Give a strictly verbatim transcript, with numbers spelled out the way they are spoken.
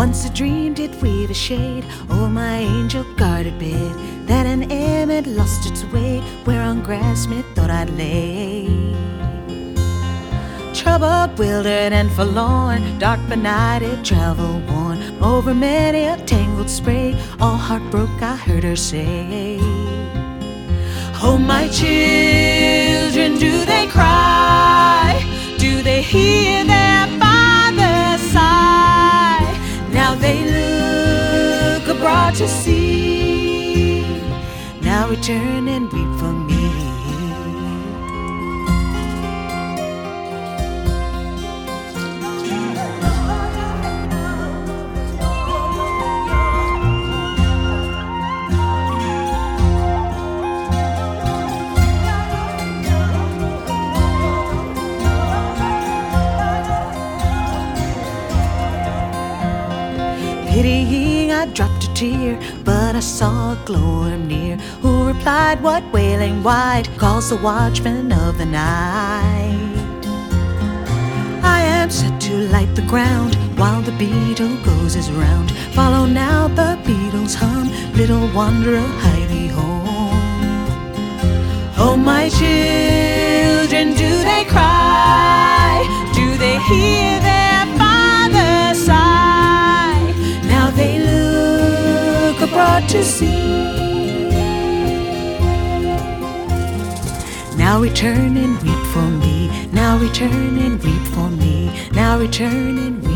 Once I dreamed it weave a shade over my angel guarded bed, that an emmet lost its way where on grass me thought I'd lay. Troubled, wildered, and forlorn, dark benighted, travel worn, over many a tangled spray, all heartbroke I heard her say. Oh, my children, do they cry? Do they hear their father sigh? Now they look abroad to see, now return and weep for me. Pitying, I dropped a tear, but I saw a gloam near, who replied, "What wailing wight calls the watchman of the night? I am set to light the ground, while the beetle goes his round. Follow now the beetle's hum, little wanderer, hie thee home." Oh, my children, do they cry? Do they hear their father sigh? Now they look abroad to see, now return and weep for me, now return and weep for me, now return and weep.